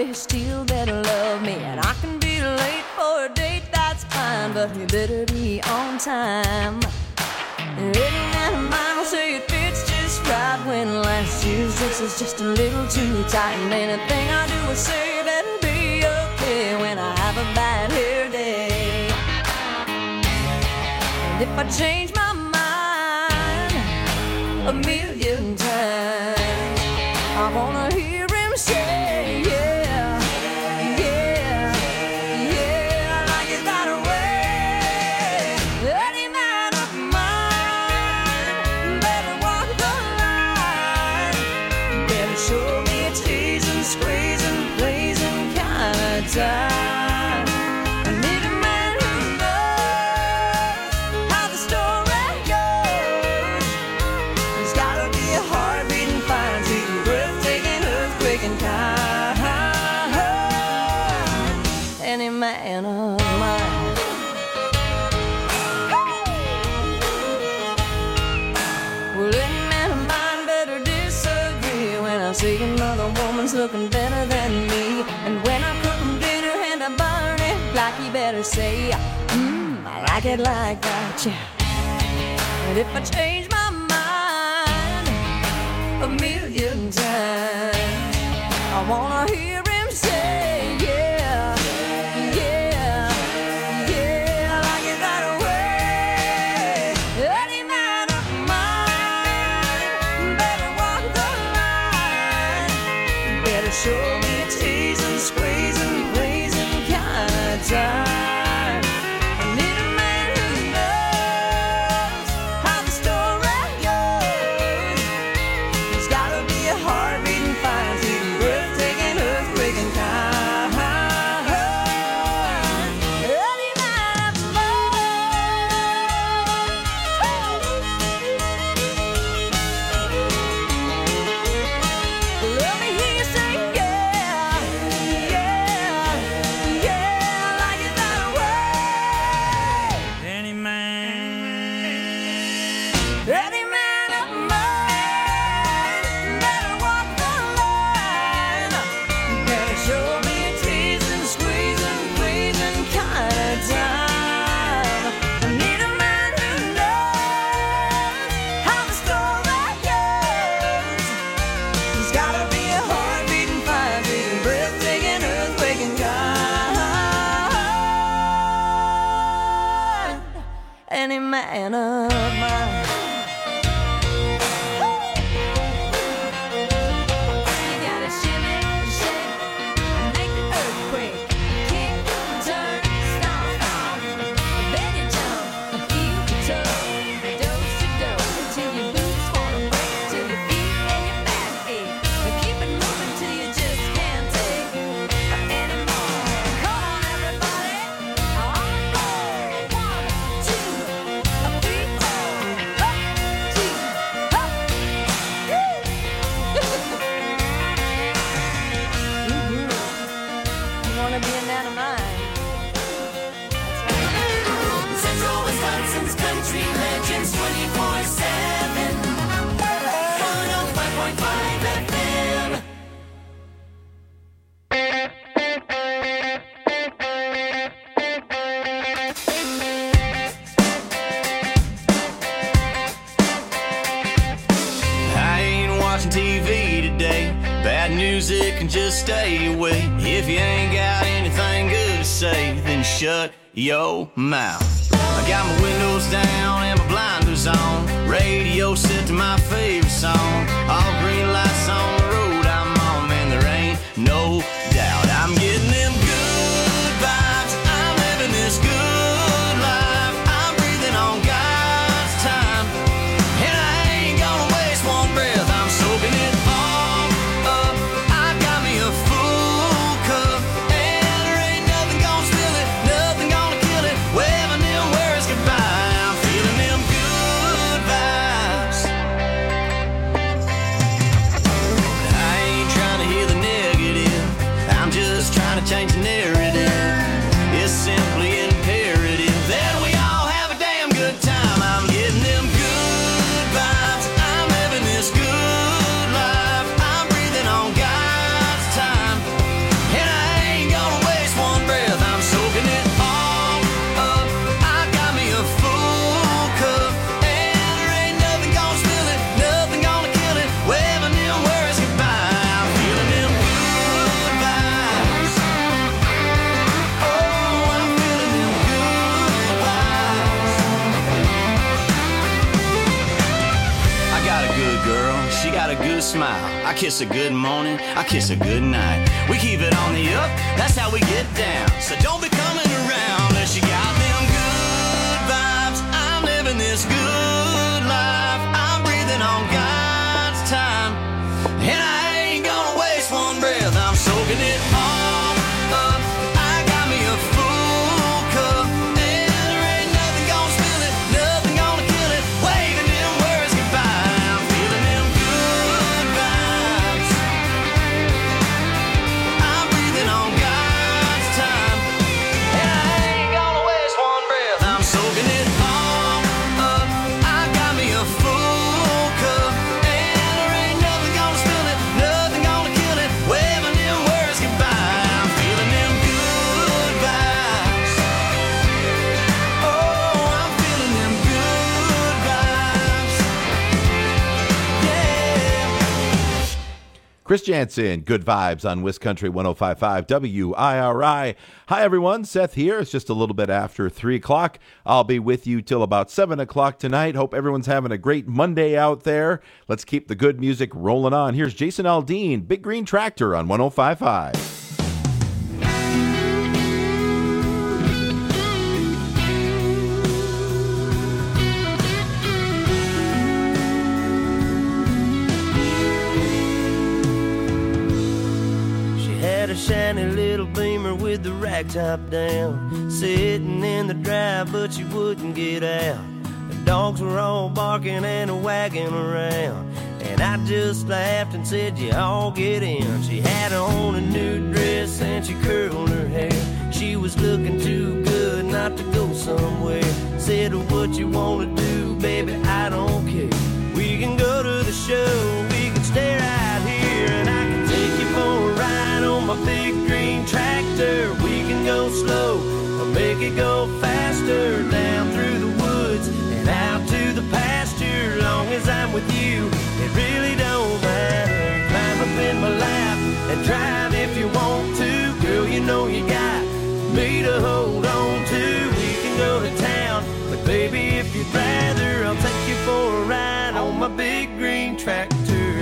you still better love me. And I can be late for a date, that's fine, but you better be on time. And any man of mine will say it fits just right when last year's dress is just a little too tight. And anything I do or say better be okay when I have a bad hair day. And if I change my mind a million times, I wanna hear him say, yeah, yeah, yeah, like it that way. Any man of mine better walk the line, better show me a teasing, squeezing, blazing kind of time. I need a man who knows how the story goes. There's gotta be a heart beating fine, sweet, breathtaking, earthquaking kind. Any man of mine. Well, any man of mine better disagree when I see another woman's looking better than me. And when I cook him dinner and I burn it, like he better say, I like it like that, yeah. And if I change my mind a million times, I wanna hear him say, yeah, yeah, yeah, I like it that way. Any man of mine better walk the line, better show me a teasing, squeezing, blazing kind of time. I need a man who knows how the story goes. There's gotta be a heart beating fine, sweet, breathtaking, earthquaking kind. Any man of mine. Let me hear you say, yeah, yeah, yeah, I like it that way. Any man of mine better walk the line, better show me a teasing, squeezing, pleasing kind of time. I need a man who knows how the story goes. There's gotta be a heart beating fine, beating, breathtaking, earthquaking kind. Any man of mine. You gotta shimmy, shake, and make the earthquake. Kick, turn, stomp, then you jump, heel to toe, dose to dose, until your boots wanna break, till your feet and your back ache. Keep it moving till you just can't take anymore. Come on, everybody, on the floor. 1, 2, 3, 4. Up, 2, up. You wanna be a man of mine? Central Wisconsin's country legends 24/7. 105.5 FM. I ain't watching TV today. Bad news, it can just stay away. If you ain't got anything good to say, then shut your mouth. I got my windows down and my blinders on. Radio set to my favorite song. All green lights on the road I'm on, man, there ain't no doubt. I'm getting them good vibes. I'm living this good life. I'm breathing on God's time, and I ain't gonna waste one breath. I'm soaking it all up. I got me a full cup, and there ain't nothing gonna spill it, nothing gonna kill it. Waving them words goodbye. I'm feeling them good vibes. got a good smile. I kiss a good morning, I kiss a good night. We keep it on the up, that's how we get down. So don't be coming around unless you got them good vibes. I'm living this good life. I'm breathing on God's time, and I ain't gonna waste one breath. I'm soaking it all up. I got me a full cup, and there ain't nothing gonna spill it, nothing gonna kill it. Waving them words goodbye. I'm feeling them good vibes. I'm breathing on God's time, and I ain't gonna waste one breath. I'm soaking it all up. I got me a full cup, and there ain't nothing gonna spill it, nothing gonna kill it. Waving them words goodbye. I'm feeling them good vibes. Oh, I'm feeling them good vibes. Yeah. Chris Jansen, Good Vibes on Wiz Country 105.5 WIRI. Hi, everyone. Seth here. It's just a little bit after 3 o'clock. I'll be with you till about 7 o'clock tonight. Hope everyone's having a great Monday out there. Let's keep the good music rolling on. Here's Jason Aldean, Big Green Tractor on 105.5. She had a shiny little Beamer with the rack top down, sitting in the drive, but she wouldn't get out. The dogs were all barking and wagging around, and I just laughed and said, "You all get in." She had on a new dress and she curled her hair. She was looking too good not to go somewhere. Said, "What you wanna do, baby, I don't care. We can go to the show, we can stay right here, and I can take you for a ride on my big green tractor. We can go slow or make it go faster, down through the woods and out to the pasture. Long as I'm with you, it really don't matter. Climb up in my lap and drive if you want to. Girl, you know you got me to hold on to. We can go to town, but baby, if you'd rather, I'll take you for a ride on my big green tractor.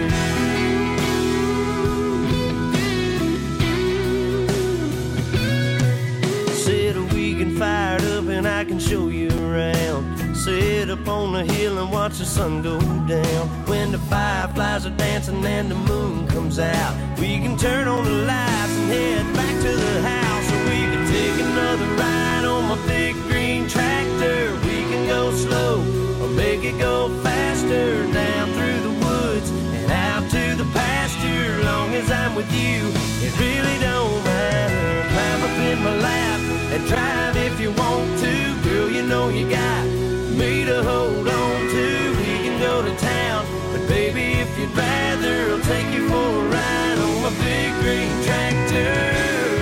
Said we can fire it up and I can show you around. Sit up on the hill and watch the sun go down. When the fireflies are dancing and the moon comes out, we can turn on the lights and head back to the house. Or we can take another ride on my big green tractor. We can go slow or make it go faster, down through the woods and out to the pasture. Long as I'm with you, it really don't matter. Climb up in my lap and drive if you want to. Girl, you know you got me to hold on to. We can go to town, but baby, if you'd rather, I'll take you for a ride on my big green tractor.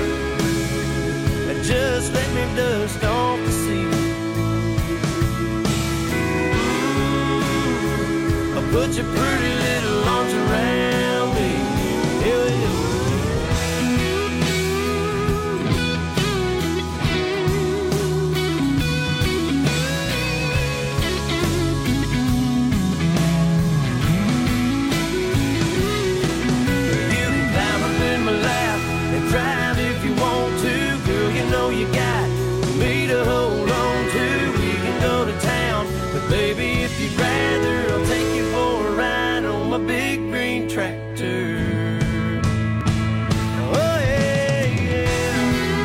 Just let me dust off the seat. I'll put your pretty little arms around me. Yeah. Drive if you want to, girl, you know you got me to hold on to. We can go to town, but baby, if you'd rather, I'll take you for a ride on my big green tractor. Oh yeah, yeah.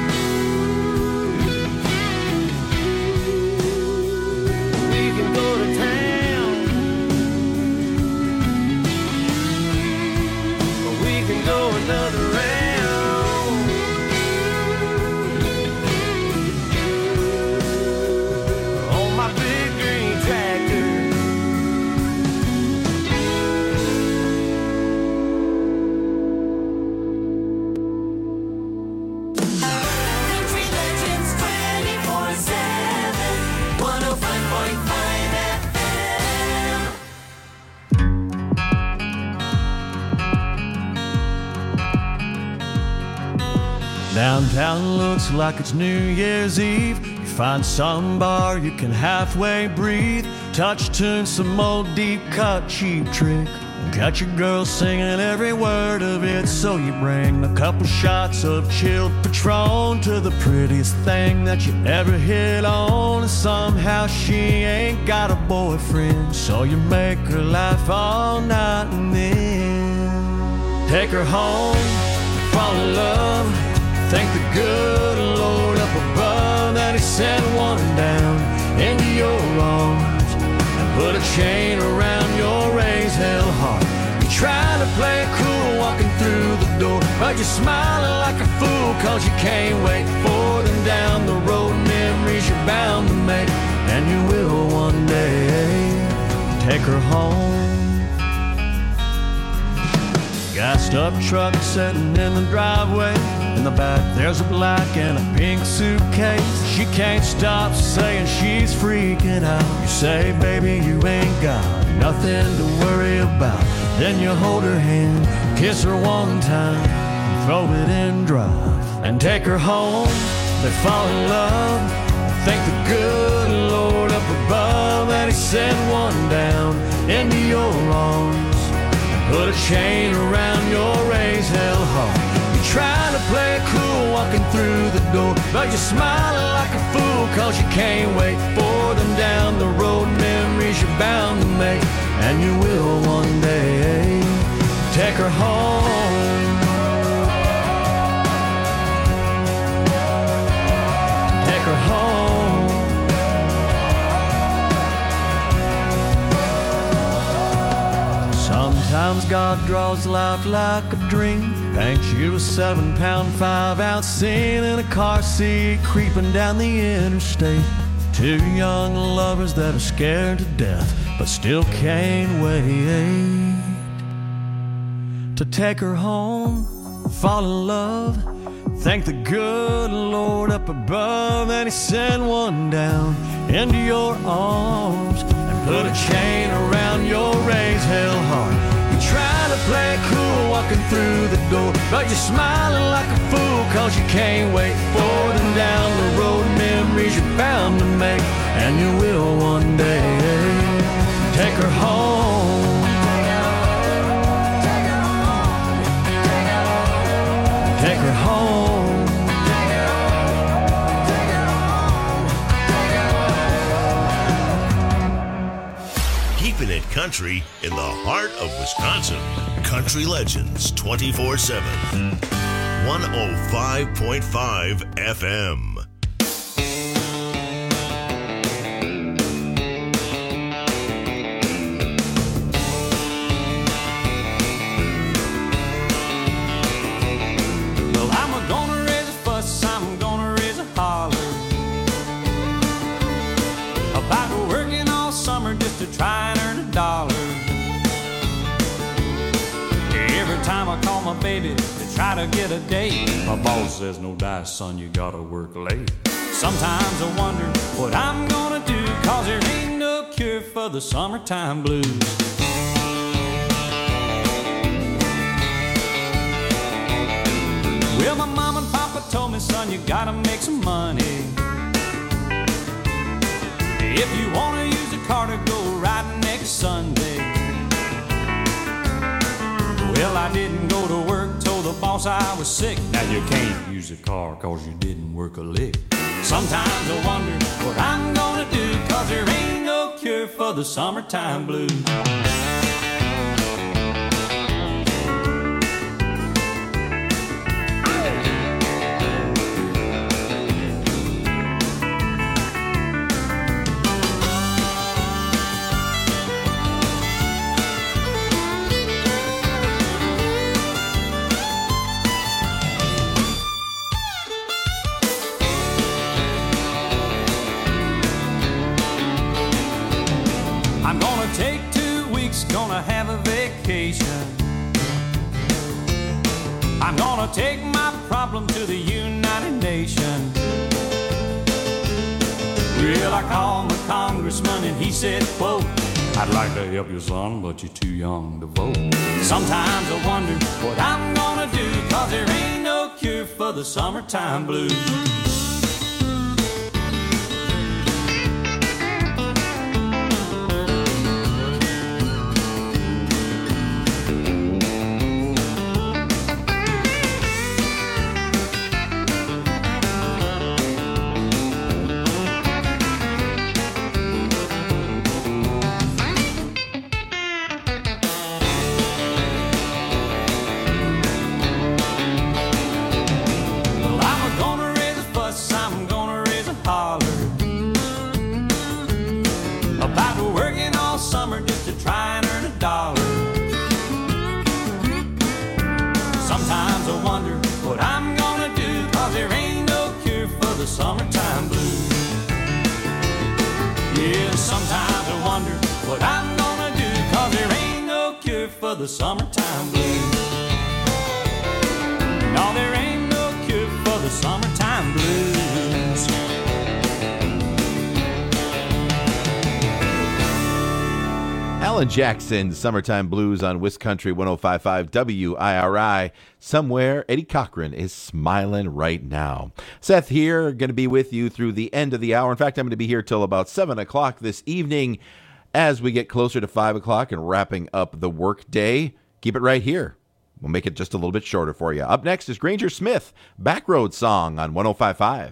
We can go to town, or we can go another round. Country legends 24/7. 105.5 FM. Downtown looks like it's New Year's Eve. You find some bar you can halfway breathe. Touch tune, some old deep cut, cheap trick. Got your girl singing every word of it, so you bring a couple shots of chilled Patron to the prettiest thing that you ever hit on. And somehow she ain't got a boyfriend, so you make her laugh all night and then take her home, fall in love. Thank the good Lord up above that he sent one down into your arms and put a chain around your raised hell heart. You try to play it cool walking through the door, but you're smiling like a fool cause you can't wait for them down the road. Memories you're bound to make, and you will one day take her home. Gassed up truck sitting in the driveway. In the back there's a black and a pink suitcase. She can't stop saying she's freaking out. You say, baby, you ain't got nothing to worry about. Then you hold her hand, kiss her one time, and throw it in drive and take her home. They fall in love. Thank the good Lord up above that he sent one down into your arms. Put a chain around your raised hell heart. You're trying to play it cool walking through the door, but you're smiling like a fool cause you can't wait for them down the road. Memories you're bound to make, and you will one day take her home. Take her home. Sometimes God draws life like a dream, paints you a 7-pound, 5-ounce scene in a car seat creeping down the interstate. Two young lovers that are scared to death but still can't wait to take her home, fall in love. Thank the good Lord up above that he sent one down into your arms and put a chain around your raised hell heart. You try to play it cool walking through the door, but you're smiling like a fool cause you can't wait for them down the road. Memories you're bound to make, and you will one day take her home. Take her home. Keeping it country in the heart of Wisconsin. Country Legends 24/7. 105.5 FM. To try and earn $1. Every time I call my baby to try to get a date, my boss says, no dice, son, you gotta work late. Sometimes I wonder what I'm gonna do, cause there ain't no cure for the summertime blues. Well, my mom and papa told me, son, you gotta make some money. If you wanna use a car to go riding next Sunday. Well, I didn't go to work, told the boss I was sick. Now you can't use a car cause you didn't work a lick. Sometimes I wonder what I'm gonna do, cause there ain't no cure for the summertime blues. Take 2 weeks, gonna have a vacation. I'm gonna take my problem to the United Nations. Well, I called my congressman and he said, quote, I'd like to help you, son, but you're too young to vote. Sometimes I wonder what I'm gonna do, cause there ain't no cure for the summertime blues. the summertime blues. Yeah, sometimes I wonder what I'm gonna do, 'cause there ain't no cure for the summertime blues. No, there ain't no cure for the summertime blues. Alan Jackson, Summertime Blues on Wisconsin 105.5 WIRI. Somewhere, Eddie Cochran is smiling right now. Seth here, going to be with you through the end of the hour. In fact, I'm going to be here till about 7 o'clock this evening as we get closer to 5 o'clock and wrapping up the work day. Keep it right here. We'll make it just a little bit shorter for you. Up next is Granger Smith, Backroad Song on 105.5.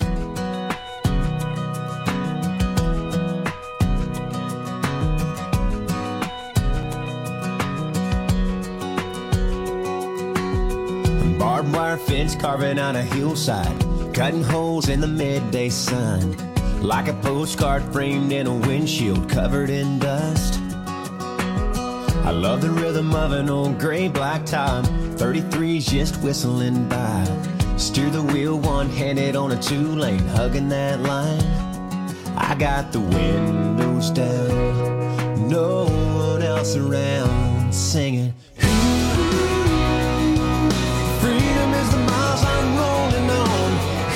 Barbed wire fence carving on a hillside, cutting holes in the midday sun, like a postcard framed in a windshield covered in dust. I love the rhythm of an old gray black top, 33's just whistling by. Steer the wheel one-handed on a two-lane, hugging that line. I got the windows down, no one else around, singing. Freedom is the miles I'm rolling on.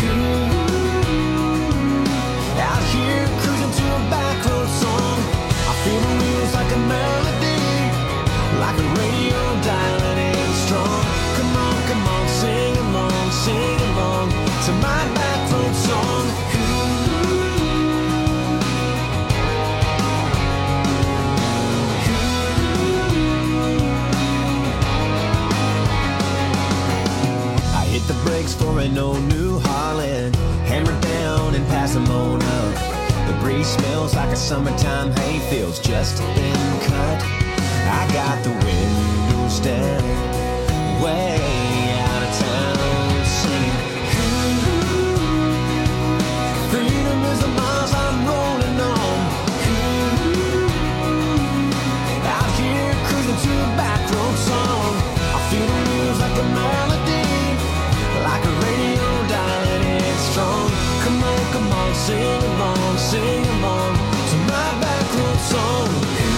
Out here cruising to a backroad song. I feel the wheels like a melody, like a radio dialing in strong. Come on, sing along to my backroad song. Hit the brakes for an old New Holland, hammer down and pass them on up. The breeze smells like a summertime hayfield's just been cut. I got the windows down, way out of town, singing. Freedom is the miles I'm rolling on. Out here cruising to a backroad song. I feel the wheels like a melody, like a radio dialing in strong. Come on, sing along to my backroad song.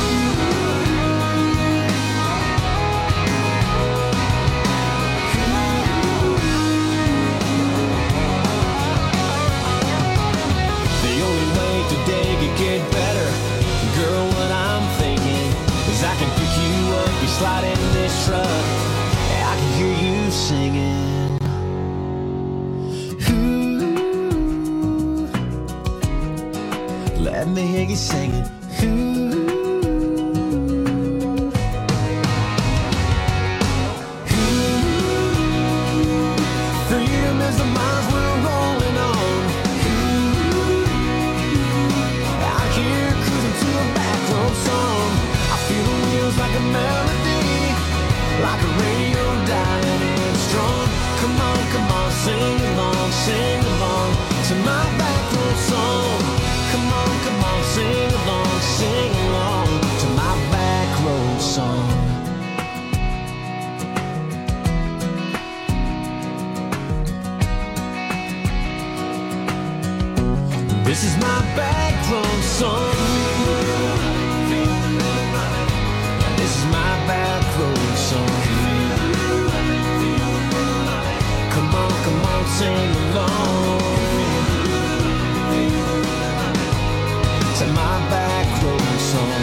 The only way today could get better, girl, what I'm thinking is I can pick you up, you slide in this truck, and I can hear you singing. Let me hear you singing. Freedom is the miles we're rolling on. Out here cruising to a backroad song. I feel the wheels like a melody, like a radio dialing in strong. Come on, sing along to my backroad song. Come on, sing along to my backroad song. This is my backroad song. This is my backroad song. Come on, sing along to my backroad song.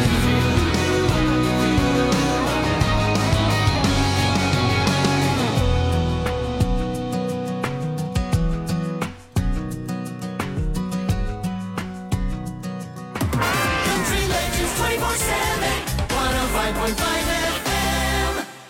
Country Legends 24/7, 105.5 FM.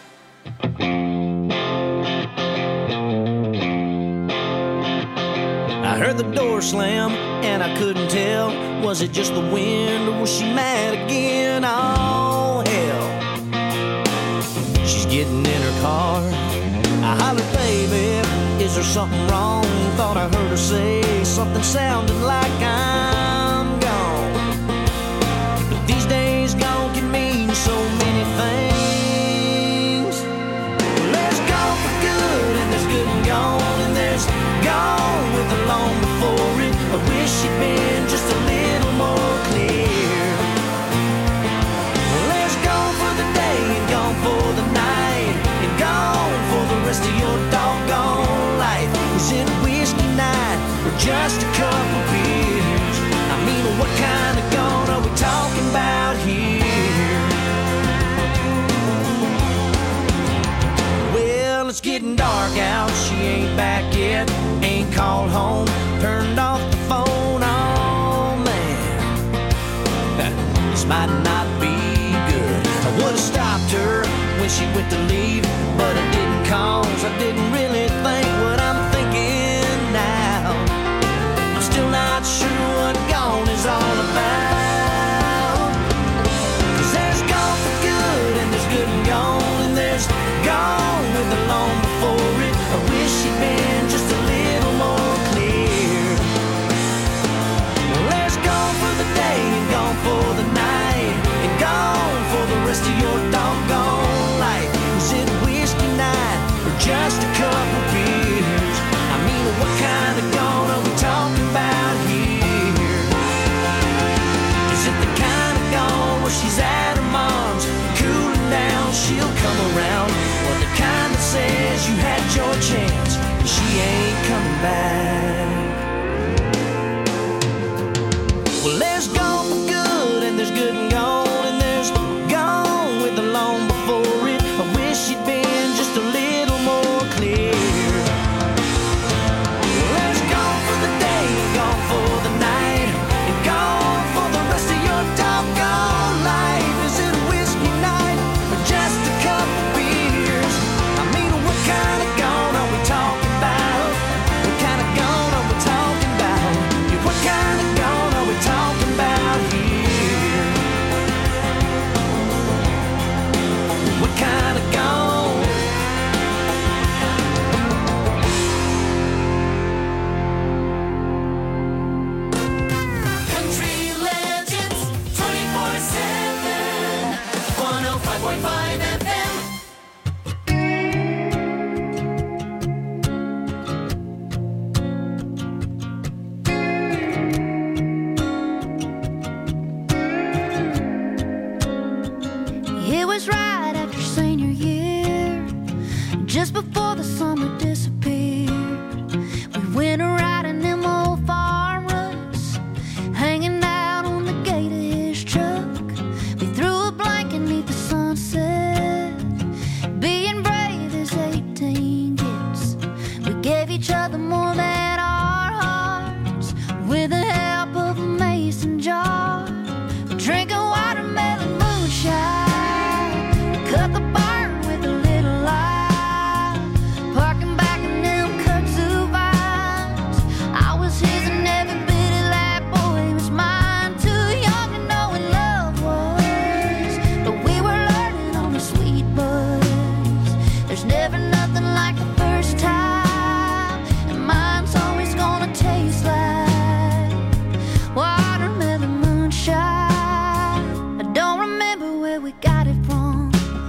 I heard the door slam and I couldn't tell, was it just the wind or was she mad again? Oh hell, she's getting in her car. I hollered, baby, is there something wrong? Thought I heard her say something sounding like I'm gone. But these days gone can mean so many things. There's gone for good and there's good and gone, and there's gone with the long before getting dark out, she ain't back yet. Ain't called home, turned off the phone. Oh man, this might not be good. I would've stopped her when she went to leave, but I didn't, cause I didn't really think what I'm thinking now. I'm still not sure what gone is all about. Cause there's gone for good and there's good and gone, and there's gone with the long before it. I wish she'd been just a little more clear. Well, there's gone for the day and gone for the night, and gone for the rest of your doggone life. Is it whiskey night or just a couple beers? I mean, what kind of gone are we talking about here? Is it the kind of gone where she's at her mom's, cooling down, she'll come around? Or the kind that says you had your chance and she ain't coming back? Well, there's gone for good and there's good and gone, and there's gone with the long before it. I wish she'd been just a little more clear. Well, there's gone for the day and gone for the night, and gone for the rest of your doggone life. Is it a whiskey night or just a couple beers? I mean, what kind of gone are we talking about? What kind of gone are we talking about? Yeah, what kind of gone are we talking about here? What kind of gone? Country Legends 24/7. 105.5 FM. It was right after senior year, just before the summer disappeared. We went a riding them old farm ruts, hanging out on the gate of his truck. We threw a blanket neath the sunset, being brave as 18 gets. We gave each other more than our hearts, with the help of a mason jar. Drinking watermelon moonshine, cut the barn with a little light, parking back in them kudzu vines. I was his and every bit of that boy was mine. Too young to know what love was, but we were learning on the sweet buzz. There's never nothing like the first time, and mine's always gonna taste like watermelon moonshine. I don't remember where we got it from,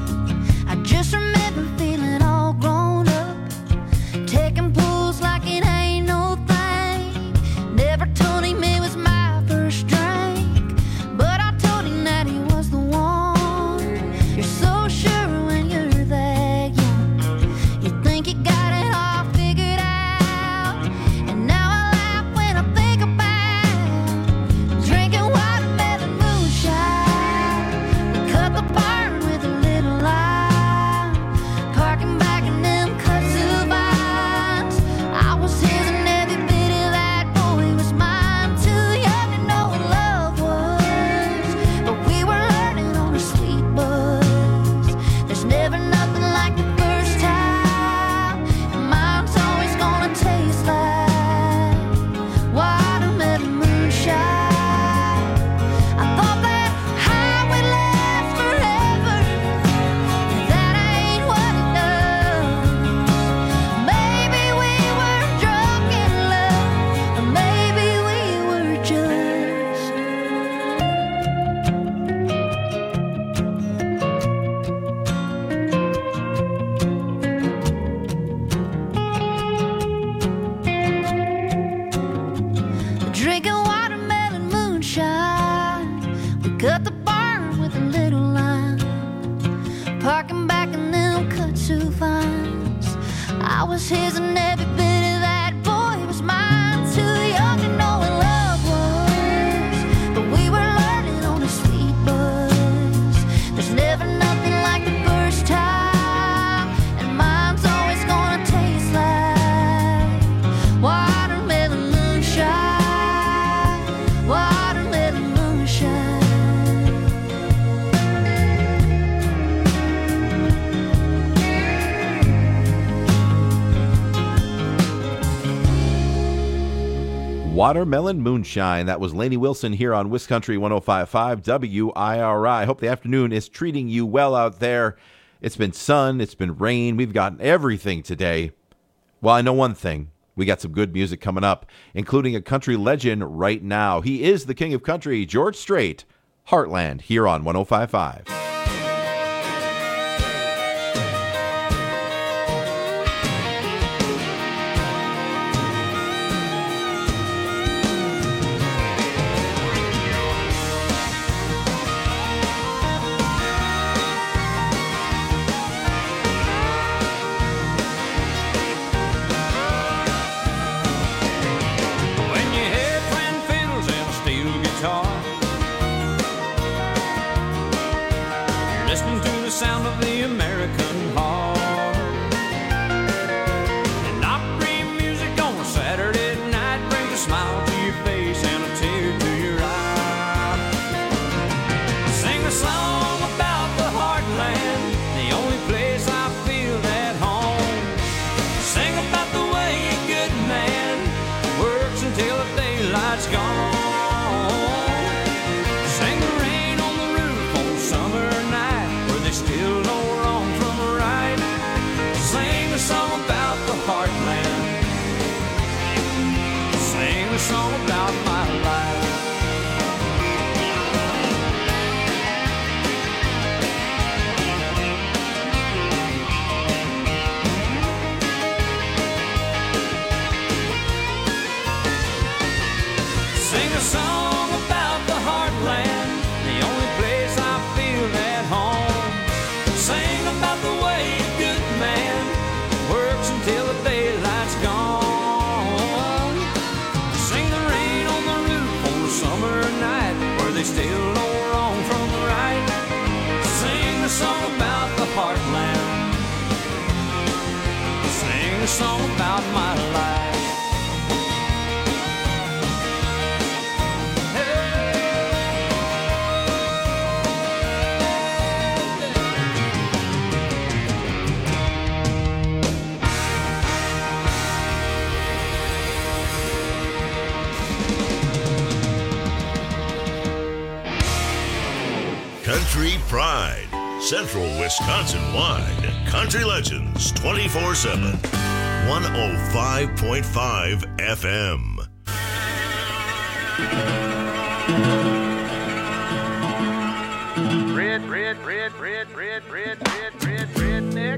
I just remember feeling all grown up, taking pulls like it ain't no thing. Never told him it was my first drink, but I told him that he was the one. You're so sure when you're that young, you think you got it all figured out. And now I laugh when I think about drinking watermelon moonshine. We cut the barn with a little light, parking back in them kudzu vines. I was his and every bit of that boy was mine. Too young to know what love was, but we were learning on a sweet buzz. There's never nothing like the first time, and mine's always gonna taste like watermelon moonshine. I thought that high would last forever, that ain't what it does. Maybe we were drunk in love, or maybe we were just drinking watermelon moonshine. We cut the barn with a little line, parking back in them kudzu vines. I was his and every bit of that boy was mine. Too young to know what love was, but we were learning on a sweet buzz. There's never nothing like the first time, and mine's always gonna Watermelon Moonshine. That was Lainey Wilson here on Wiscountry 105.5 WIRI. Hope the afternoon is treating you well out there. It's been sun, it's been rain, we've gotten everything today. Well, I know one thing. We got some good music coming up, including a country legend right now. He is the king of country, George Strait, Heartland, here on 105.5. Sound of the American heart. And opry music on a Saturday night brings a smile to your face and a tear to your eye. Sing a song about the heartland, the only place I feel at home. Sing about the way a good man works until the daylight's gone. Sing the rain on the roof on summer night, still know wrong from right. Sing a song about the heartland. Sing a song about my life. Sing a song about the heartland, the only place I feel at home. Sing about the way a good man works until the daylight's gone. Sing the rain on the roof on a summer night where they still know wrong from right. Sing a song about the heartland. Sing a song about my life. Country Pride, Central Wisconsin-wide. Country Legends 24/7. 105.5 FM. Redneck.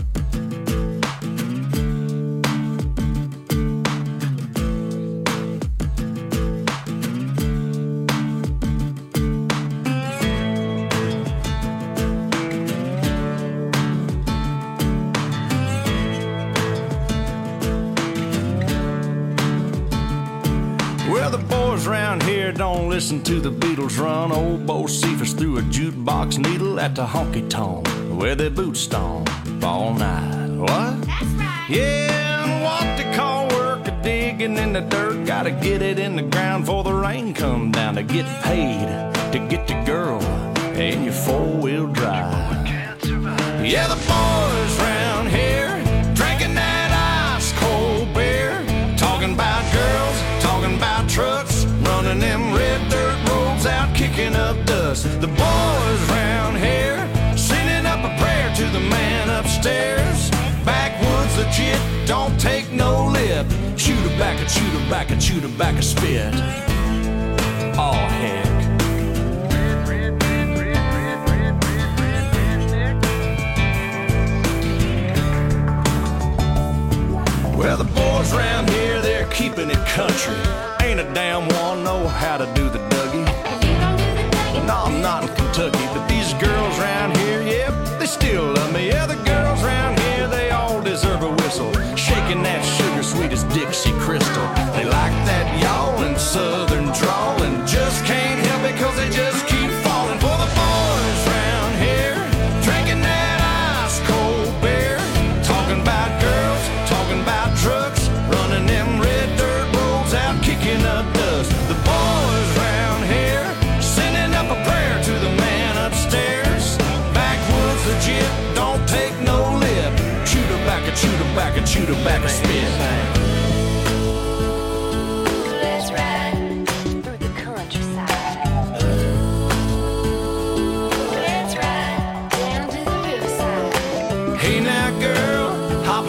Well, the boys round here don't listen to the Beatles run. Old Bo Cephas threw a jukebox needle at the honky-tonk where they boot stomp all night. What? That's right. Yeah, and what they call work a digging in the dirt. Gotta get it in the ground before the rain come down to get paid, to get the girl in your four-wheel drive. Yeah, the boys round here drinking that ice-cold beer, talking about girls, talking about trucks, running them red dirt roads out, kicking up dust. The boys round here sending up a prayer to the man upstairs. Backwoods legit, don't take no lip. Shoot her back, shoot her back, shoot her back a spit. Oh heck. Well, the boys round here, they're keeping it country. Ain't a damn one know how to do the Dougie. No, I'm not in Kentucky, but these girls round here, yep, they still love me. Yeah, the girls round here, they all deserve a whistle. Shaking that sugar sweet as Dixie Crystal. They like that yawling southern drawl and just can't help it cause they just keep falling for the boys round here. Drinking that ice cold beer, talking about girls, talking about trucks, running them red dirt roads out, kicking up dust. The boys round here sending up a prayer to the man upstairs. Backwoods legit, don't take no lip. Shoot her back and shoot her back and shoot her back and spit. Let's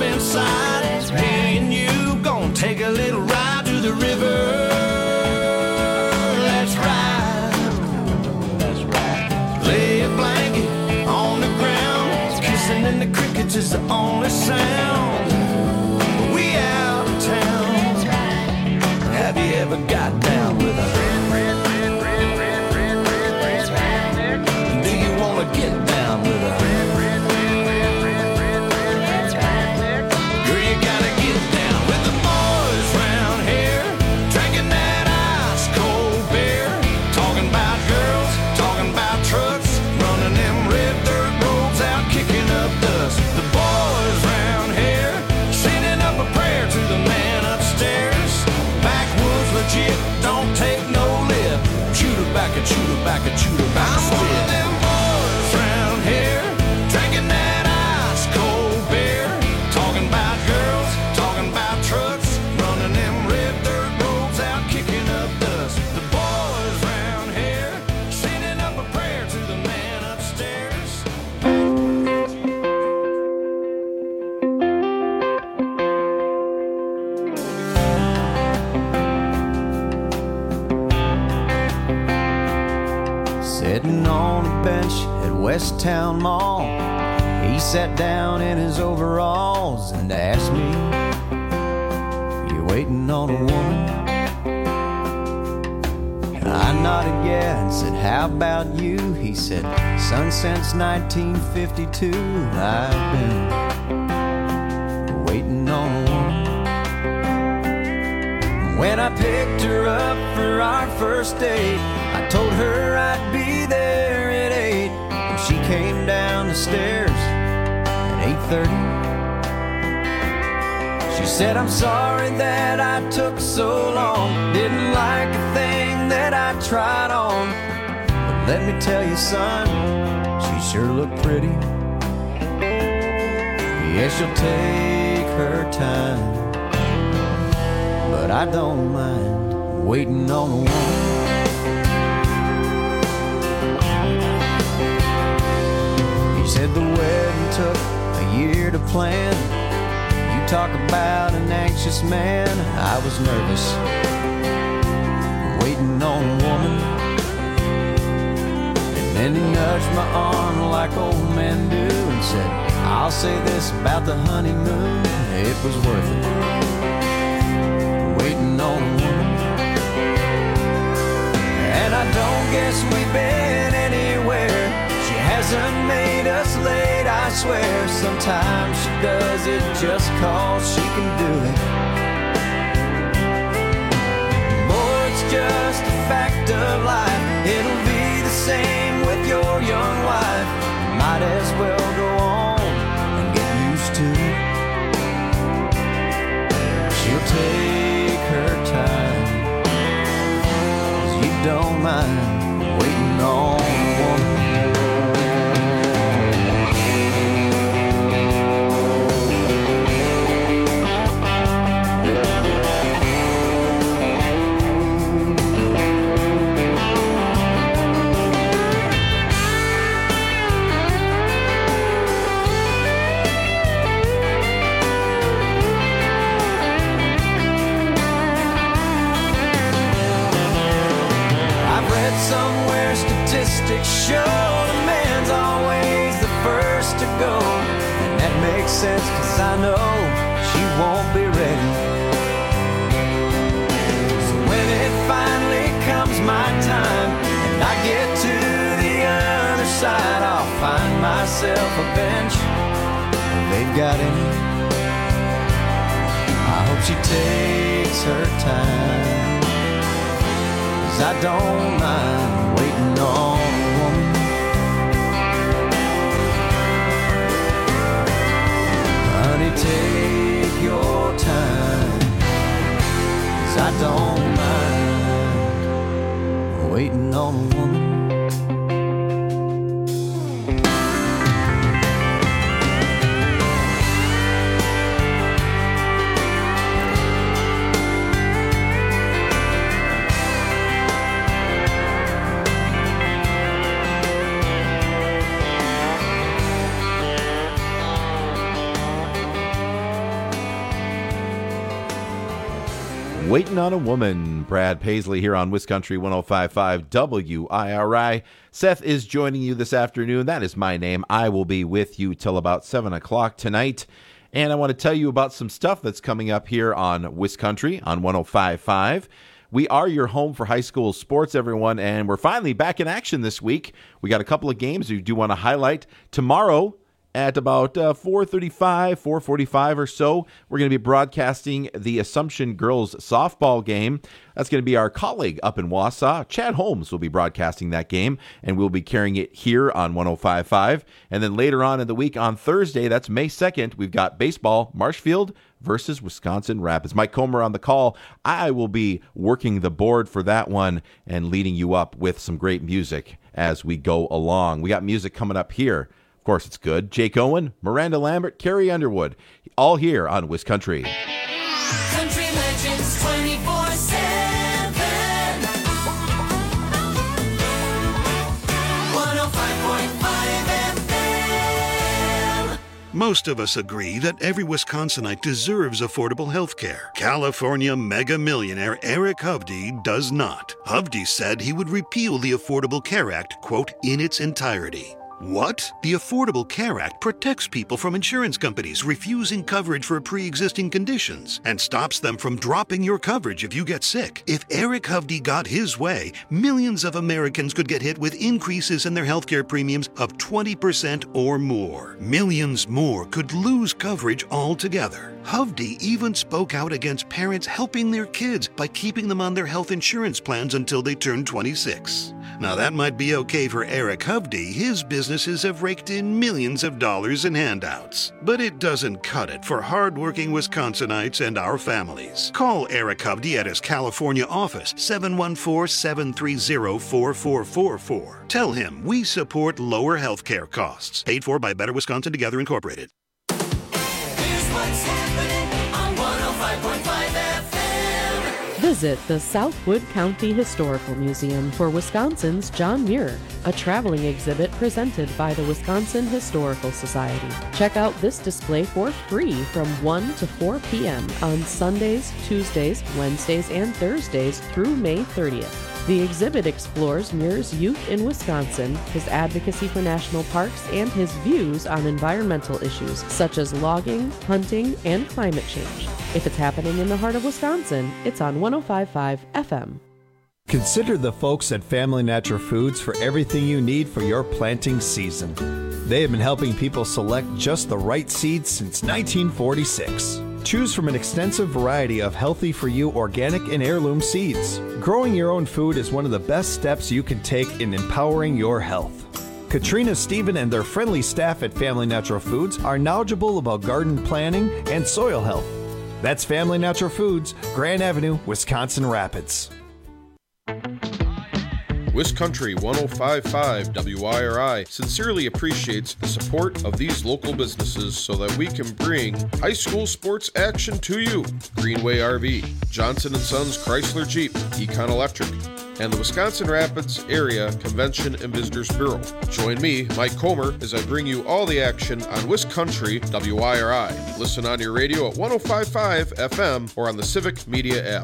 inside. Me and you gonna take a little ride to the river. Let's ride. That's right. Lay a blanket on the ground. Kissing in the crickets is the only sound. We out of town. Have you ever got down with a do you wanna get down with a girl, you gotta get down with the boys round here, drinking that ice cold beer, talking about girls, talking about trucks, running them red dirt roads out, kicking up dust. The boys round here, sending up a prayer to the man upstairs. Backwoods legit, don't take no lip. Shoot her back and shoot her back and shoot her back. I'm one of them boys round here, drinking that ice cold beer, talking about girls, talking about trucks, running them red dirt roads out, kicking up dust. The boys round here, sending up a prayer to the man upstairs. Sitting on a bench at West Town Mall, he sat down in his overalls and asked me, "You waiting on a woman?" I nodded yeah and said, "How about you?" He said, "Son, since 1952 I've been waiting on a woman." When I picked her up for our first date, I told her I'd be there at 8, and she came down the stairs at 8:30. She said, "I'm sorry that I took so long, didn't like a thing that I tried on, but let me tell you, son, she sure looked pretty. Yeah, she'll take her time, but I don't mind waiting on a woman." He said the wedding took a year to plan. You talk about an anxious man, I was nervous waiting on a woman. And then he nudged my arm like old men do and said, "I'll say this about the honeymoon, it was worth it waiting on a woman." And I don't guess we've been anywhere. She hasn't made us late, I swear. Sometimes she does it just 'cause she can do it. Boy, it's just a fact of life. It'll be the same with your young wife. Might as well go on and get used to it. She'll take her time, 'cause you don't mind waiting on a woman. Somewhere statistics show the man's always the first to go, and that makes sense 'cause I know she won't be ready. So when it finally comes my time and I get to the other side, I'll find myself a bench they've got in it. I hope she takes her time, I don't mind waiting on a woman. Honey, take your time, 'cause I don't mind waiting on a woman. Waiting on a Woman. Brad Paisley here on WisCountry 105.5 WIRI. Seth is joining you this afternoon. That is my name. I will be with you till about 7 o'clock tonight. And I want to tell you about some stuff that's coming up here on WisCountry on 105.5. We are your home for high school sports, everyone, and we're finally back in action this week. We got a couple of games we do want to highlight. Tomorrow, at about 4:45 or so, we're going to be broadcasting the Assumption girls softball game. That's going to be our colleague up in Wausau. Chad Holmes will be broadcasting that game, and we'll be carrying it here on 105.5. And then later on in the week on Thursday, that's May 2nd, we've got baseball, Marshfield versus Wisconsin Rapids. Mike Comer on the call. I will be working the board for that one and leading you up with some great music as we go along. We got music coming up here. Of course, it's good. Jake Owen, Miranda Lambert, Carrie Underwood, all here on WisCountry. Country Legends 24/7. 105.5 FM. Most of us agree that every Wisconsinite deserves affordable health care. California mega millionaire Eric Hovde does not. Hovde said he would repeal the Affordable Care Act, quote, in its entirety. What? The Affordable Care Act protects people from insurance companies refusing coverage for pre-existing conditions and stops them from dropping your coverage if you get sick. If Eric Hovde got his way, millions of Americans could get hit with increases in their healthcare premiums of 20% or more. Millions more could lose coverage altogether. Hovde even spoke out against parents helping their kids by keeping them on their health insurance plans until they turn 26. Now that might be okay for Eric Hovde. His businesses have raked in millions of dollars in handouts. But it doesn't cut it for hardworking Wisconsinites and our families. Call Eric Hovde at his California office, 714-730-4444. Tell him we support lower health care costs. Paid for by Better Wisconsin Together Incorporated. Here's what's happening on 105.5 FM. Visit the Southwood County Historical Museum for Wisconsin's John Muir, a traveling exhibit presented by the Wisconsin Historical Society. Check out this display for free from 1 to 4 p.m. on Sundays, Tuesdays, Wednesdays, and Thursdays through May 30th. The exhibit explores Muir's youth in Wisconsin, his advocacy for national parks, and his views on environmental issues such as logging, hunting, and climate change. If it's happening in the heart of Wisconsin, it's on 105.5 FM. Consider the folks at Family Natural Foods for everything you need for your planting season. They have been helping people select just the right seeds since 1946. Choose from an extensive variety of healthy-for-you organic and heirloom seeds. Growing your own food is one of the best steps you can take in empowering your health. Katrina, Stephen, and their friendly staff at Family Natural Foods are knowledgeable about garden planning and soil health. That's Family Natural Foods, Grand Avenue, Wisconsin Rapids. WisCountry 105.5 WIRI sincerely appreciates the support of these local businesses so that we can bring high school sports action to you. Greenway RV, Johnson & Sons Chrysler Jeep, Econ Electric, and the Wisconsin Rapids Area Convention and Visitors Bureau. Join me, Mike Comer, as I bring you all the action on WisCountry WIRI. Listen on your radio at 105.5 FM or on the Civic Media app.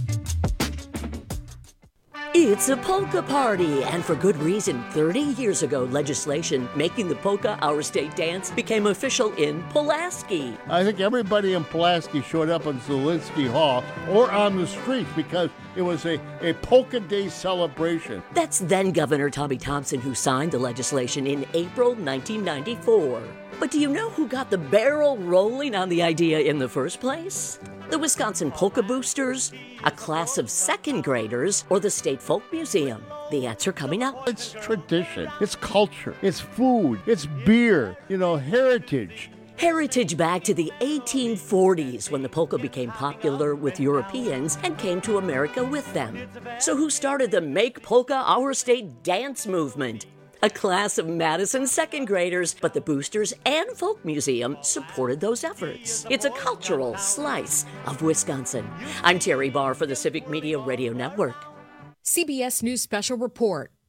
It's a polka party, and for good reason. 30 years ago, legislation making the polka our state dance became official in Pulaski. I think everybody in Pulaski showed up in Zielinski Hall or on the streets because it was a polka day celebration. That's then Governor Tommy Thompson who signed the legislation in April 1994. But do you know who got the barrel rolling on the idea in the first place? The Wisconsin Polka Boosters, a class of second graders, or the State Folk Museum? The answer coming up. It's tradition, it's culture, it's food, it's beer, heritage. Heritage back to the 1840s when the polka became popular with Europeans and came to America with them. So who started the Make Polka Our State dance movement? A class of Madison second graders, but the Boosters and Folk Museum supported those efforts. It's a cultural slice of Wisconsin. I'm Terry Barr for the Civic Media Radio Network. CBS News Special Report.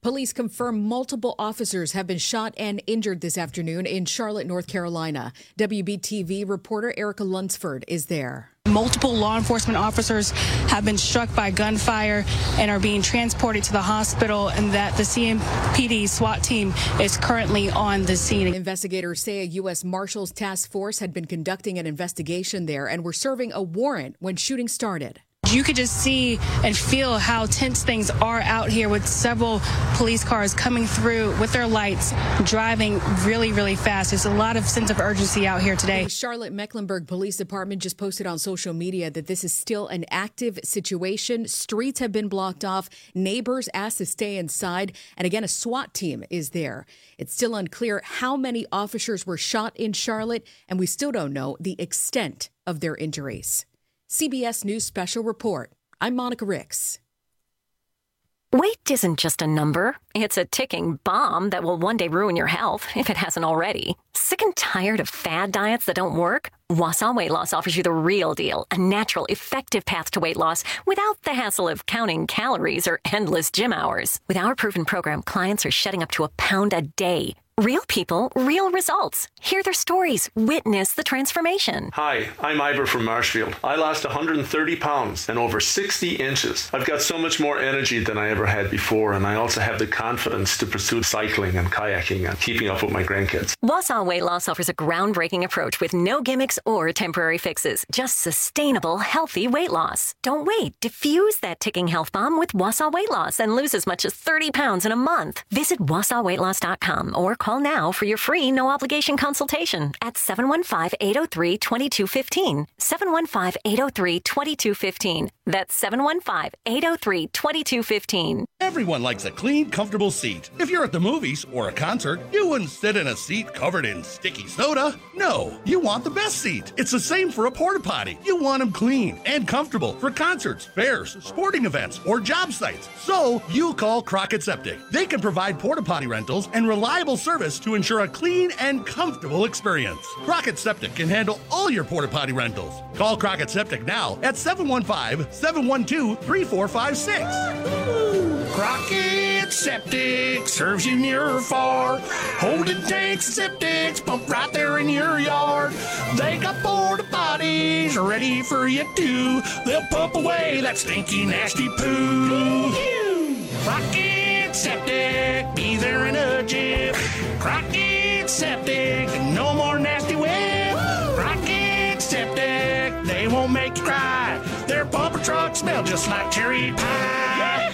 Police confirm multiple officers have been shot and injured this afternoon in Charlotte, North Carolina. WBTV reporter Erica Lunsford is there. Multiple law enforcement officers have been struck by gunfire and are being transported to the hospital, and that the CMPD SWAT team is currently on the scene. Investigators say a U.S. Marshals task force had been conducting an investigation there and were serving a warrant when shooting started. You could just see and feel how tense things are out here, with several police cars coming through with their lights, driving really, really fast. There's a lot of sense of urgency out here today. The Charlotte Mecklenburg Police Department just posted on social media that this is still an active situation. Streets have been blocked off. Neighbors asked to stay inside. And again, a SWAT team is there. It's still unclear how many officers were shot in Charlotte, and we still don't know the extent of their injuries. CBS News Special Report. I'm Monica Ricks. Weight isn't just a number. It's a ticking bomb that will one day ruin your health, if it hasn't already. Sick and tired of fad diets that don't work? Wausau Weight Loss offers you the real deal, a natural, effective path to weight loss without the hassle of counting calories or endless gym hours. With our proven program, clients are shedding up to 1 pound a day. Real people, real results. Hear their stories. Witness the transformation. Hi, I'm Ivor from Marshfield. I lost 130 pounds and over 60 inches. I've got so much more energy than I ever had before, and I also have the confidence to pursue cycling and kayaking and keeping up with my grandkids. Wausau Weight Loss offers a groundbreaking approach with no gimmicks or temporary fixes. Just sustainable, healthy weight loss. Don't wait. Diffuse that ticking health bomb with Wausau Weight Loss and lose as much as 30 pounds in a month. Visit WausauWeightLoss.com or call now for your free no-obligation consultation at 715-803-2215. 715-803-2215. That's 715-803-2215. Everyone likes a clean, comfortable seat. If you're at the movies or a concert, you wouldn't sit in a seat covered in sticky soda. No, you want the best seat. It's the same for a porta potty. You want them clean and comfortable for concerts, fairs, sporting events, or job sites. So you call Crockett Septic. They can provide porta potty rentals and reliable service to ensure a clean and comfortable experience. Crockett Septic can handle all your porta potty rentals. Call Crockett Septic now at 715-712-3456. Crockett Septic serves you near or far. Holding tanks and septics pumped right there in your yard. They got porta potties ready for you too. They'll pump away that stinky, nasty poo. Crockett Septic, be there in a jiff. Crockett Septic, no more nasty whip. Crockett Septic, they won't make you cry. Their pumper trucks smell just like cherry pie.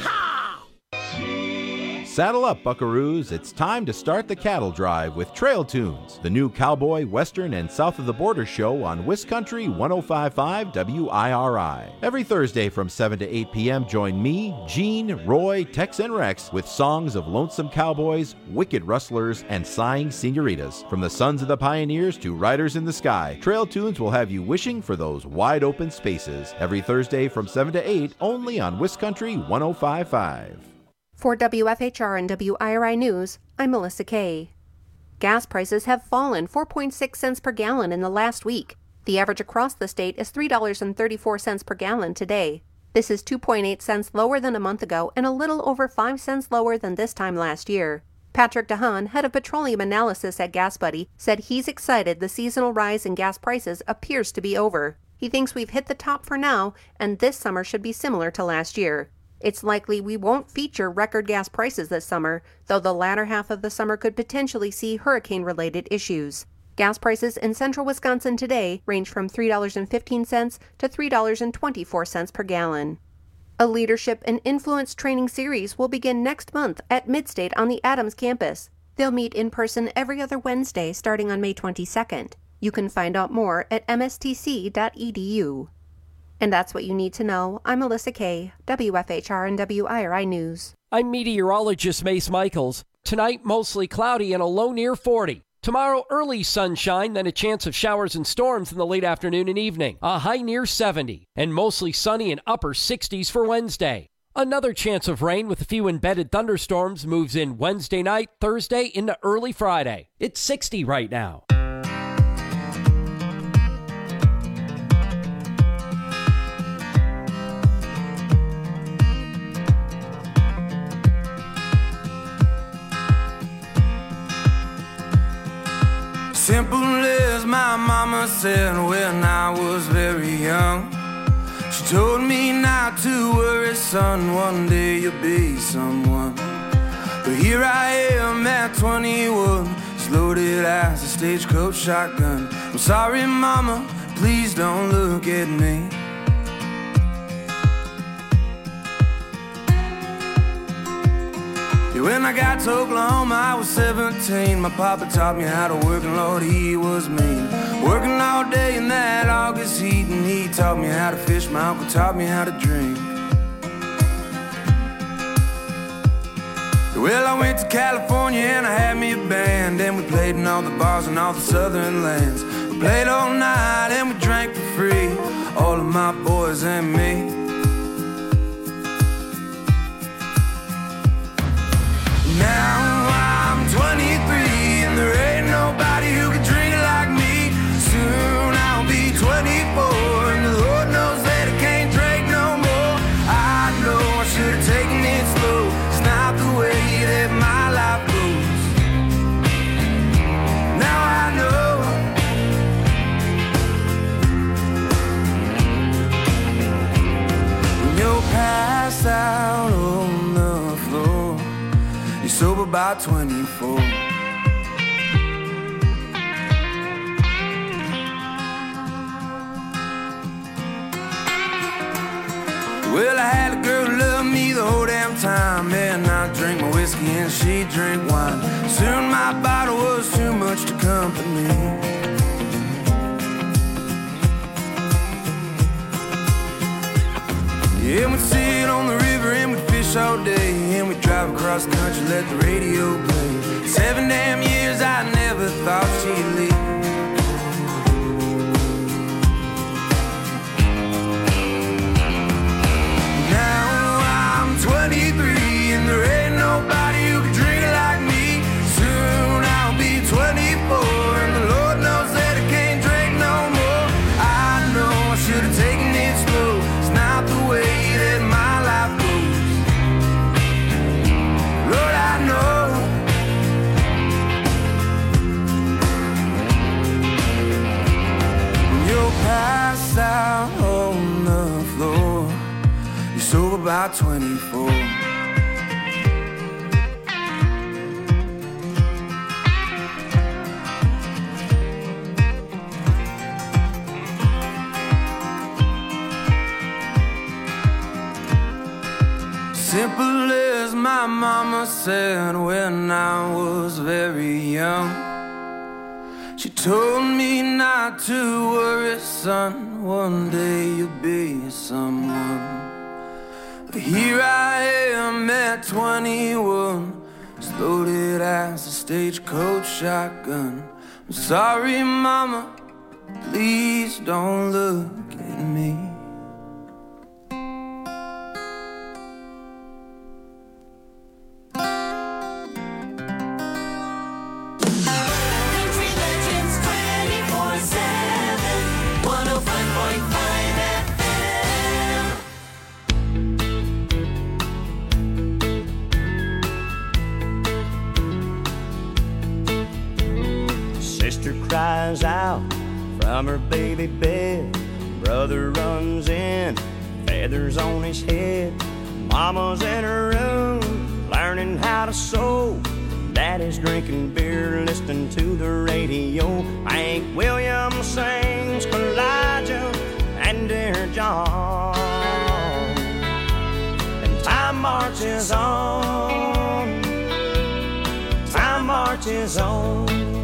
Saddle up, buckaroos. It's time to start the cattle drive with Trail Tunes, the new cowboy, western, and south of the border show on WisCountry 105.5 WIRI. Every Thursday from 7 to 8 p.m., join me, Gene, Roy, Tex, and Rex with songs of lonesome cowboys, wicked rustlers, and sighing senoritas. From the sons of the pioneers to riders in the sky, Trail Tunes will have you wishing for those wide open spaces. Every Thursday from 7 to 8, only on WisCountry 105.5. For WFHR and WIRI News, I'm Melissa Kay. Gas prices have fallen 4.6 cents per gallon in the last week. The average across the state is $3.34 per gallon today. This is 2.8 cents lower than a month ago and a little over 5 cents lower than this time last year. Patrick DeHaan, head of petroleum analysis at GasBuddy, said he's excited the seasonal rise in gas prices appears to be over. He thinks we've hit the top for now, and this summer should be similar to last year. It's likely we won't feature record gas prices this summer, though the latter half of the summer could potentially see hurricane-related issues. Gas prices in central Wisconsin today range from $3.15 to $3.24 per gallon. A leadership and influence training series will begin next month at Midstate on the Adams campus. They'll meet in person every other Wednesday starting on May 22nd. You can find out more at mstc.edu. And that's what you need to know. I'm Melissa Kay, WFHR and WIRI News. I'm meteorologist Mace Michaels. Tonight, mostly cloudy and a low near 40. Tomorrow, early sunshine, then a chance of showers and storms in the late afternoon and evening. A high near 70, and mostly sunny and upper 60s for Wednesday. Another chance of rain with a few embedded thunderstorms moves in Wednesday night, Thursday into early Friday. It's 60 right now. mama said when I was very young. She told me not to worry, son, one day you'll be someone. But here I am at 21, as loaded as a stagecoach shotgun. I'm sorry, mama, please don't look at me. When I got to Oklahoma, I was 17. My papa taught me how to work, and Lord, he was mean. Working all day in that August heat, and he taught me how to fish. My uncle taught me how to drink. Well, I went to California and I had me a band, and we played in all the bars in all the southern lands. We played all night and we drank for free, all of my boys and me. Now I'm 23 and there ain't nobody who can drink like me. Soon I'll be 24 and the Lord knows that I can't drink no more. I know I should have taken it slow. It's not the way that my life goes. Now I know. When you're passed out on the floor, you're sober by 24. Well, I had a girl who loved me the whole damn time, and I drank my whiskey and she drank wine. Soon my bottle was too much to company. Yeah, we'd sit on the river and we'd fish all day, and we'd drive across the country, let the radio play. 7 damn years I never thought she'd leave. Now I'm 23 and there ain't nobody who can drink like me. Soon I'll be 24 and the Lord knows that I can't drink no more. I know I should have taken it slow. It's not the way that my life goes. Lord, I know. When you're passed out on the floor, you're sober by 24. Simple as my mama said when I was very young. She told me not to worry, son, one day you'll be someone. But here I am at 21, as loaded as a stagecoach shotgun. I'm sorry, mama, please don't look at me. Country Legends 24/7, 105.5 FM. Sister cries out from her baby bed. Brother runs in, feathers on his head. Mama's in her room, learning how to sew. Daddy's drinking beer, listening to the radio. Hank Williams sings Elijah and Dear John. And time marches on, time marches on.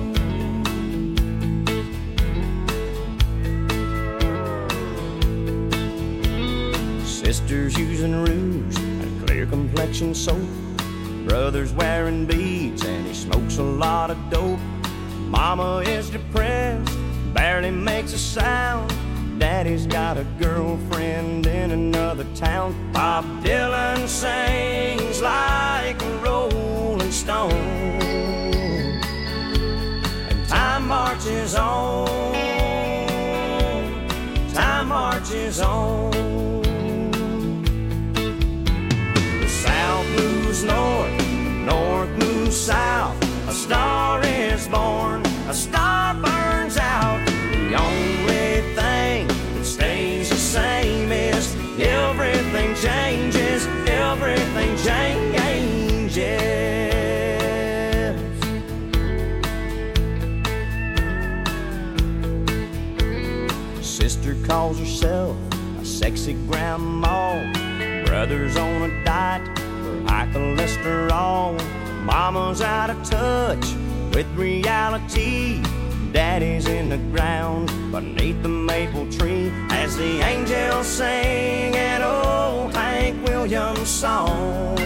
Sisters using rouge and clear complexion soap. Brother's wearing beads and he smokes a lot of dope. Mama is depressed, barely makes a sound. Daddy's got a girlfriend in another town. Bob Dylan sings like a rolling stone. And time marches on, time marches on. South moves north, north moves south. A star is born, a star burns out. The Sister calls herself a sexy grandma. Brother's on a diet for high cholesterol. Mama's out of touch with reality. Daddy's in the ground beneath the maple tree as the angels sing an old Hank Williams song.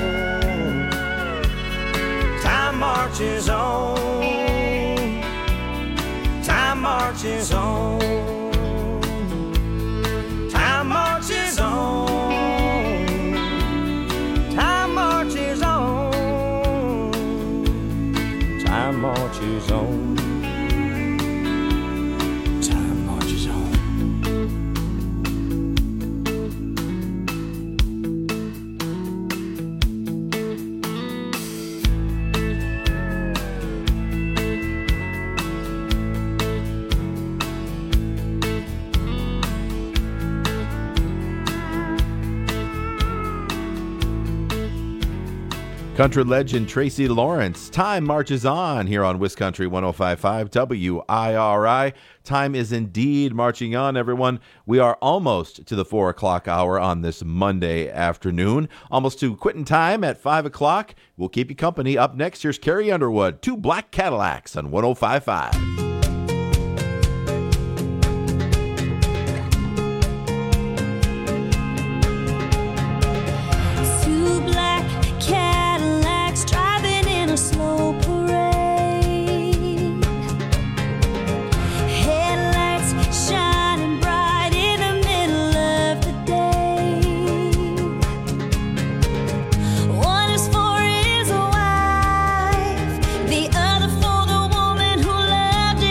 Time marches on. Time marches on. Time marches on. Time marches on. Time marches on. Time marches on. Country legend Tracy Lawrence. Time marches on here on WisCountry 105.5 WIRI. Time is indeed marching on, everyone. We are almost to the 4 o'clock hour on this Monday afternoon. Almost to quitting time at 5 o'clock. We'll keep you company. Up next, here's Carrie Underwood. 2 Black Cadillacs on 105.5. Slow parade, headlights shining bright in the middle of the day. One is for his wife, the other for the woman who loved him.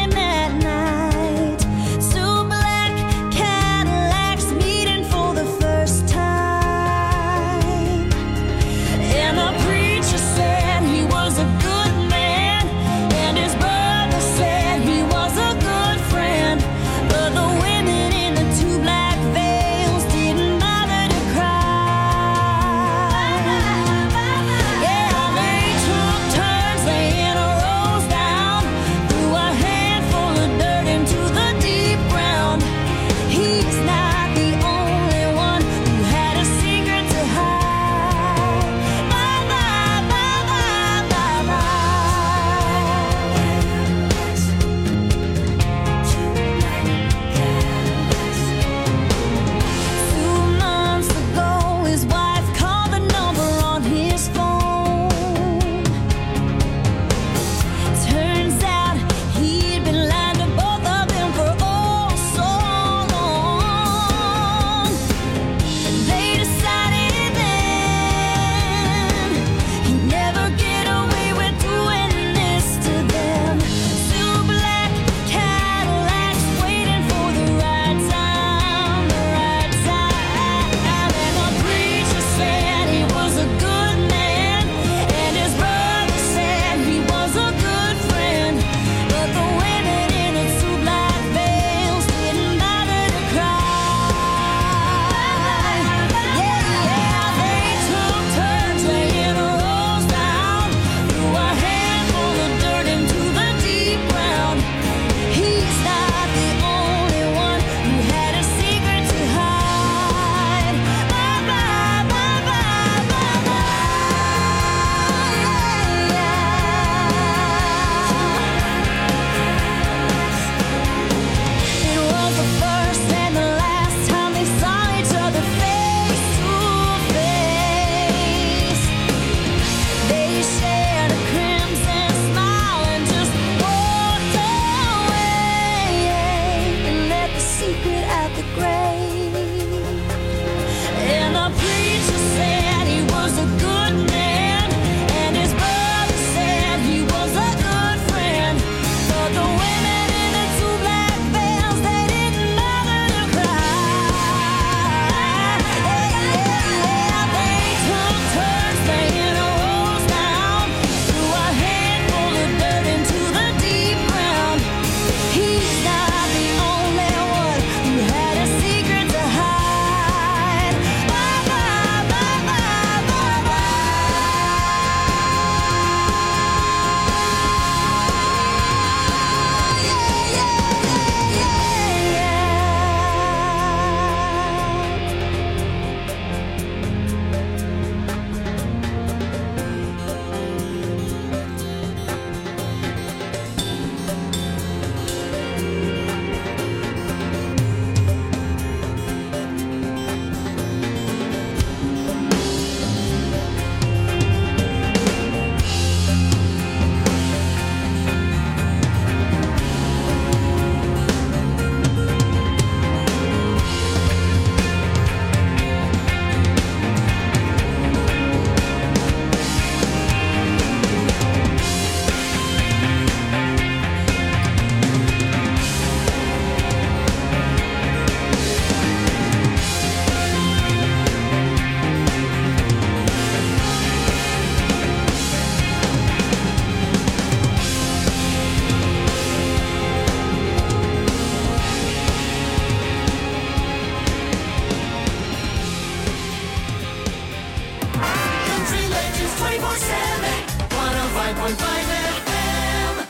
105 FM.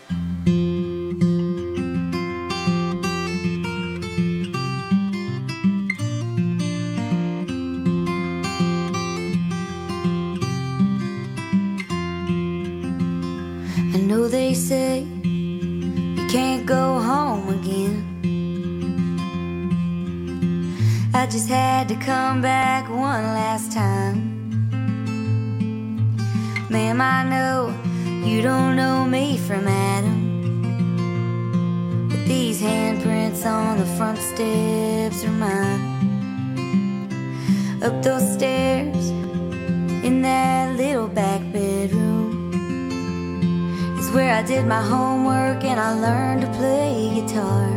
I know they say you can't go home again. I just had to come back one last time. Ma'am, I know you don't know me from Adam, but these handprints on the front steps are mine. Up those stairs in that little back bedroom is where I did my homework and I learned to play guitar.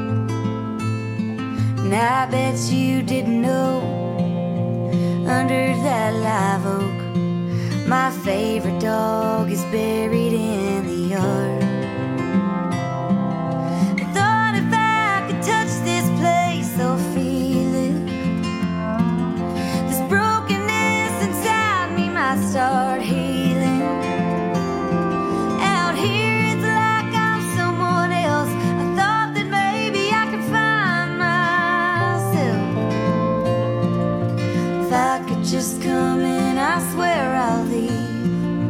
And I bet you didn't know, under that live oak, my favorite dog is buried in the yard. I thought if I could touch this place or feel it, this brokenness inside me might start healing. Out here it's like I'm someone else. I thought that maybe I could find myself if I could just